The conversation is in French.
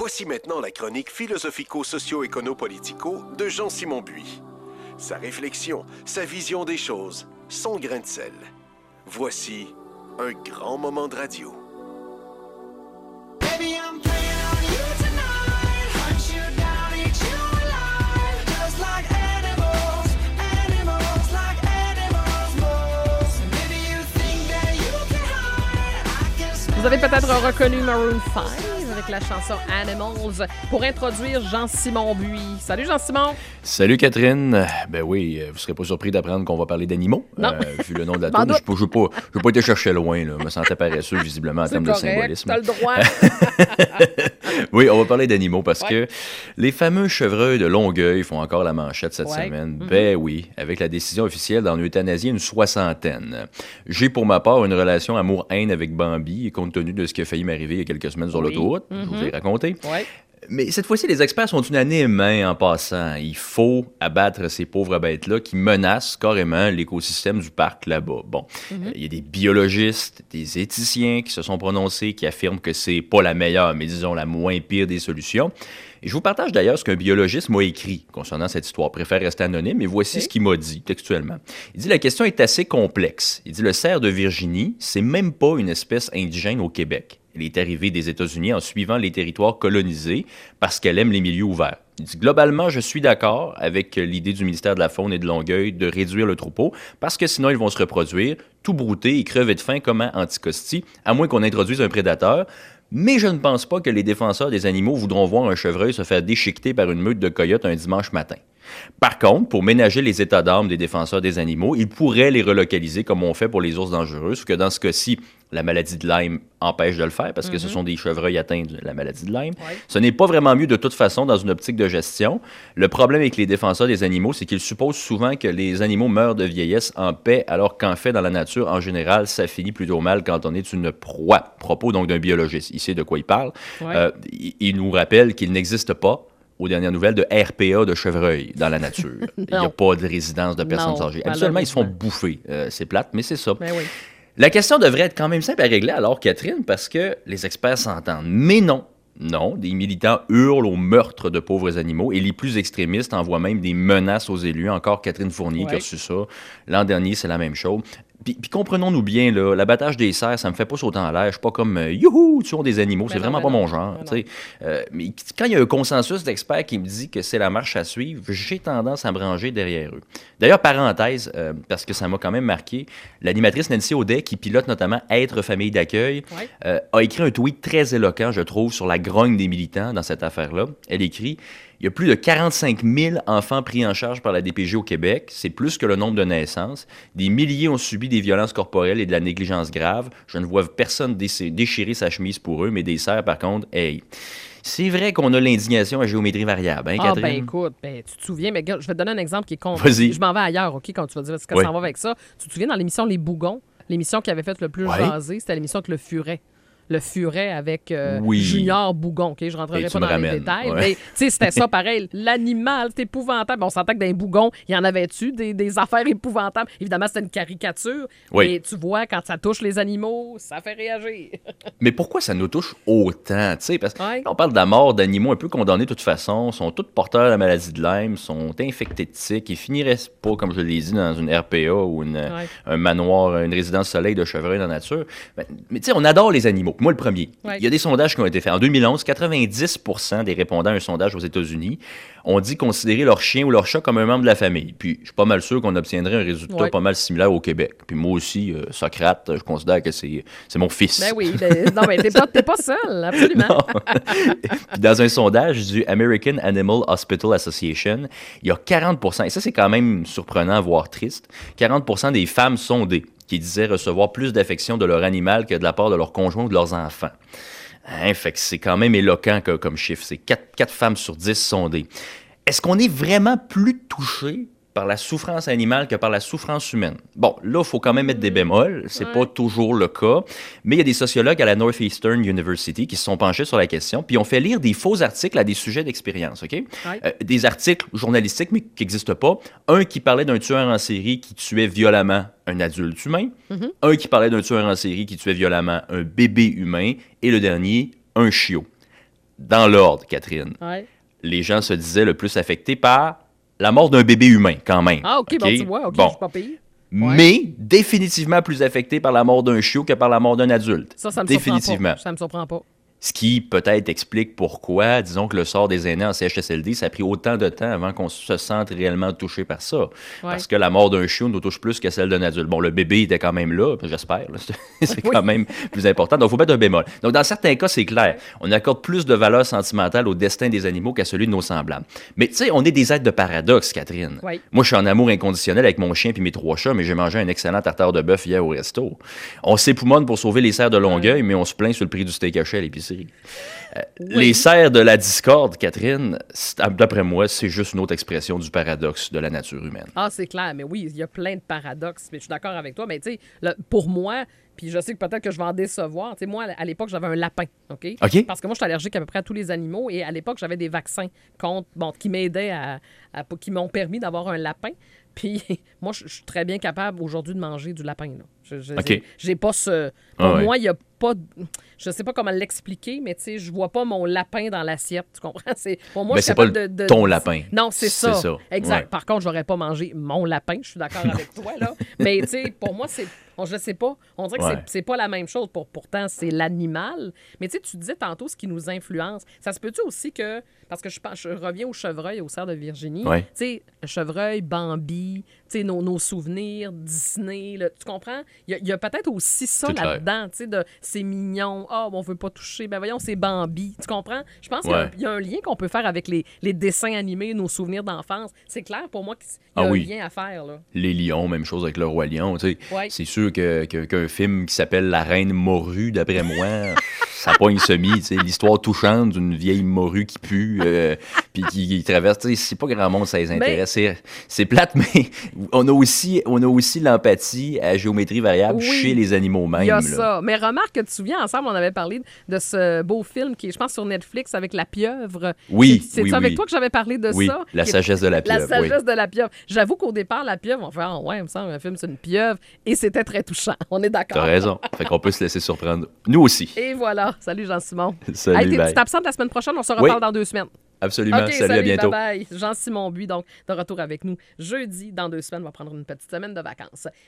Voici maintenant la chronique philosophico-socio-écono-politico de Jean-Simon Buis. Sa réflexion, sa vision des choses, son grain de sel. Voici un grand moment de radio. Baby, I'm playing on you tonight. Hunt you down, eat you alive. Just like animals, animals like animals most. Maybe you think that you can hide. I can smell. Vous avez peut-être reconnu Maroon 5 avec la chanson Animals pour introduire Jean-Simon Buis. Salut Jean-Simon! Salut Catherine. Ben oui, vous serez pas surpris d'apprendre qu'on va parler d'animaux. Non. Vu le nom de la M'en tour, je doute. ne veux pas été chercher loin. Là. Je me sentais paresseux visiblement en C'est termes de correct, symbolisme. t'as le droit. Oui, on va parler d'animaux parce Ouais. que les fameux chevreuils de Longueuil font encore la manchette cette Ouais. semaine. Ben oui, avec la décision officielle d'en euthanasier une 60aine. J'ai pour ma part une relation amour-haine avec Bambi, compte tenu de ce qui a failli m'arriver il y a quelques semaines sur Oui. l'autoroute. Je vous ai raconté. Ouais. Mais cette fois-ci, les experts sont unanimes en passant. Il faut abattre ces pauvres bêtes-là qui menacent carrément l'écosystème du parc là-bas. Bon, il y a des biologistes, des éthiciens qui se sont prononcés, qui affirment que c'est pas la meilleure, mais disons la moins pire des solutions. Et je vous partage d'ailleurs ce qu'un biologiste m'a écrit concernant cette histoire. Préfère rester anonyme, et voici ce qu'il m'a dit textuellement. Il dit « La question est assez complexe. Il dit « Le cerf de Virginie, c'est même pas une espèce indigène au Québec. Elle est arrivée des États-Unis en suivant les territoires colonisés parce qu'elle aime les milieux ouverts. Il dit, globalement, je suis d'accord avec l'idée du ministère de la Faune et de Longueuil de réduire le troupeau parce que sinon, ils vont se reproduire, tout brouter et crever de faim comme à Anticosti, à moins qu'on introduise un prédateur. Mais je ne pense pas que les défenseurs des animaux voudront voir un chevreuil se faire déchiqueter par une meute de coyotes un dimanche matin. Par contre, pour ménager les états d'âme des défenseurs des animaux, ils pourraient les relocaliser comme on fait pour les ours dangereux, sauf que dans ce cas-ci, la maladie de Lyme empêche de le faire parce que ce sont des chevreuils atteints de la maladie de Lyme. Ouais. Ce n'est pas vraiment mieux de toute façon dans une optique de gestion. Le problème avec les défenseurs des animaux, c'est qu'ils supposent souvent que les animaux meurent de vieillesse en paix, alors qu'en fait, dans la nature, en général, ça finit plutôt mal quand on est une proie. Propos donc d'un biologiste. Il sait de quoi il parle. Ouais. Il nous rappelle qu'il n'existe pas, aux dernières nouvelles, de RPA de chevreuil dans la nature. Il n'y a Non. pas de résidence de personnes Non, âgées. Habituellement, ils se font malheureusement. bouffer. C'est plate, mais c'est ça. Ben oui. La question devrait être quand même simple à régler alors, Catherine, parce que les experts s'entendent. Mais non. Non, des militants hurlent au meurtre de pauvres animaux et les plus extrémistes envoient même des menaces aux élus. Encore Catherine Fournier qui a Ouais. reçu ça. L'an dernier, c'est la même chose. Puis comprenons-nous bien, là, l'abattage des cerfs, ça me fait pas sauter en l'air. Je suis pas comme youhou, tuons des animaux. Mais C'est non, vraiment mais pas non. mon genre. Mais tu sais. Mais quand il y a un consensus d'experts qui me dit que c'est la marche à suivre, j'ai tendance à me ranger derrière eux. D'ailleurs, parenthèse, parce que ça m'a quand même marqué, l'animatrice Nancy Audet, qui pilote notamment Être famille d'accueil, Ouais. a écrit un tweet très éloquent, je trouve, sur la grogne des militants dans cette affaire-là. Elle écrit « Il y a plus de 45 000 enfants pris en charge par la DPJ au Québec. C'est plus que le nombre de naissances. Des milliers ont subi des violences corporelles et de la négligence grave. Je ne vois personne déchirer sa chemise pour eux, mais des cerfs, par contre, hey. C'est vrai qu'on a l'indignation à géométrie variable, hein, Ah, Catherine? ben écoute, ben, tu te souviens, mais regarde, je vais te donner un exemple qui est con. Vas-y. Je m'en vais ailleurs, OK, quand tu vas dire ce que Oui. ça va avec ça. Tu te souviens dans l'émission Les Bougons, l'émission qui avait fait le plus Ouais. jaser, c'était l'émission avec le Furet. Le Furet avec Oui. Junior Bougon, OK? Je rentrerai Et tu pas me dans les ramènes, détails, ouais. mais tu sais, c'était ça pareil. L'animal, c'est épouvantable. On s'entend que dans les Bougons, il y en avait-tu des affaires épouvantables? Évidemment, c'était une caricature, Oui. mais tu vois, quand ça touche les animaux, ça fait réagir. Mais pourquoi ça nous touche autant? Tu sais, parce Ouais. qu'on parle de la mort d'animaux un peu condamnés de toute façon, sont tous porteurs de la maladie de Lyme, sont infectés de tiques, ils finiraient pas, comme je l'ai dit, dans une RPA ou un manoir, une résidence soleil de chevreuil dans la nature. Mais tu sais, on adore les animaux. Moi, le premier. Ouais. Il y a des sondages qui ont été faits. En 2011, 90% des répondants à un sondage aux États-Unis ont dit considérer leur chien ou leur chat comme un membre de la famille. Puis, je suis pas mal sûr qu'on obtiendrait un résultat Ouais. pas mal similaire au Québec. Puis moi aussi, Socrate, je considère que c'est mon fils. Ben oui, non, mais t'es pas seul, absolument. Puis dans un sondage du American Animal Hospital Association, il y a 40%, et ça c'est quand même surprenant, voire triste, 40% des femmes sondées qui disaient recevoir plus d'affection de leur animal que de la part de leur conjoint ou de leurs enfants. Hein, fait que c'est quand même éloquent comme chiffre. C'est 4 femmes sur 10 sondées. Est-ce qu'on est vraiment plus touché par la souffrance animale que par la souffrance humaine? Bon, là, il faut quand même mettre des bémols. C'est pas toujours le cas. Mais il y a des sociologues à la Northeastern University qui se sont penchés sur la question, puis ont fait lire des faux articles à des sujets d'expérience, OK? Des articles journalistiques, mais qui n'existent pas. Un qui parlait d'un tueur en série qui tuait violemment un adulte humain. Un qui parlait d'un tueur en série qui tuait violemment un bébé humain. Et le dernier, un chiot. dans l'ordre, Catherine, Ouais. les gens se disaient le plus affectés par la mort d'un bébé humain, quand même. Ah, OK, bon, tu vois, OK, Bon. je suis pas pire. Mais définitivement plus affecté par la mort d'un chiot que par la mort d'un adulte. Ça me définitivement. surprend pas. Ça me surprend pas. Ce qui peut-être explique pourquoi, disons que le sort des aînés en CHSLD, ça a pris autant de temps avant qu'on se sente réellement touché par ça. Parce que la mort d'un chiot nous touche plus que celle d'un adulte. Bon, le bébé était quand même là, j'espère. Là. C'est quand même plus important. Donc, il faut mettre un bémol. Donc, dans certains cas, c'est clair. On accorde plus de valeur sentimentale au destin des animaux qu'à celui de nos semblables. Mais tu sais, on est des êtres de paradoxe, Catherine. Oui. Moi, je suis en amour inconditionnel avec mon chien et mes 3 chats, mais j'ai mangé un excellent tartare de bœuf hier au resto. On s'époumonne pour sauver les cerfs de Longueuil, mais on se plaint sur le prix du steak haché à l'épicerie. Les cerfs de la discorde, Catherine, d'après moi, c'est juste une autre expression du paradoxe de la nature humaine. Ah, c'est clair, mais oui, il y a plein de paradoxes, mais je suis d'accord avec toi, mais tu sais, pour moi, puis je sais que peut-être que je vais en décevoir, tu sais, moi, à l'époque, j'avais un lapin, OK? Parce que moi, je suis allergique à peu près à tous les animaux, et à l'époque, j'avais des vaccins qui m'aidaient qui m'ont permis d'avoir un lapin. Puis moi, je suis très bien capable aujourd'hui de manger du lapin. Là. J'ai pas ce... Pour moi, il n'y a pas... Je sais pas comment l'expliquer, mais tu sais, je vois pas mon lapin dans l'assiette, tu comprends? Pour moi, mais je suis c'est pas capable ton lapin. Non, c'est ça. Exact. Ouais. Par contre, j'aurais pas mangé mon lapin, je suis d'accord avec toi, là. Mais tu sais, pour moi, c'est... je sais pas. On dirait que c'est pas la même chose. Pourtant, c'est l'animal. Mais tu sais, tu disais tantôt ce qui nous influence. Ça se peut-tu aussi que... Parce que je reviens au chevreuil, au cerf de Virginie. Tu sais, le chevreuil, Bambi, tu sais, nos souvenirs, Disney, là, tu comprends? Il y a peut-être aussi ça là-dedans, tu sais, de c'est mignon, on veut pas toucher, ben voyons, c'est Bambi, tu comprends? Je pense qu'il y a un lien qu'on peut faire avec les dessins animés, nos souvenirs d'enfance. C'est clair pour moi qu'il y a un lien à faire, là. Les lions, même chose avec le roi lion, tu sais. C'est sûr qu'un film qui s'appelle La Reine morue, d'après moi, ça pogne semi, tu sais, l'histoire touchante d'une vieille morue qui pue, puis qui traverse, tu sais, c'est pas grand monde ça les intéresse. C'est plate, mais on a aussi l'empathie à géométrie variable chez les animaux mêmes. Il y a ça. Mais remarque que tu te souviens, ensemble, on avait parlé de ce beau film qui est, je pense, sur Netflix avec la pieuvre. C'est avec toi que j'avais parlé de ça? La sagesse de la pieuvre. La sagesse de la pieuvre. J'avoue qu'au départ, la pieuvre, on fait il me semble un film, c'est une pieuvre. Et c'était très touchant. On est d'accord. T'as raison. Fait qu'on peut se laisser surprendre. Nous aussi. Et voilà. Salut Jean-Simon. Salut, tu t'absentes la semaine prochaine, on se reparle dans 2 semaines. Absolument. Okay, salut, à bientôt. Bye bye. Jean-Simon Buis, donc, de retour avec nous jeudi. Dans 2 semaines, on va prendre une petite semaine de vacances.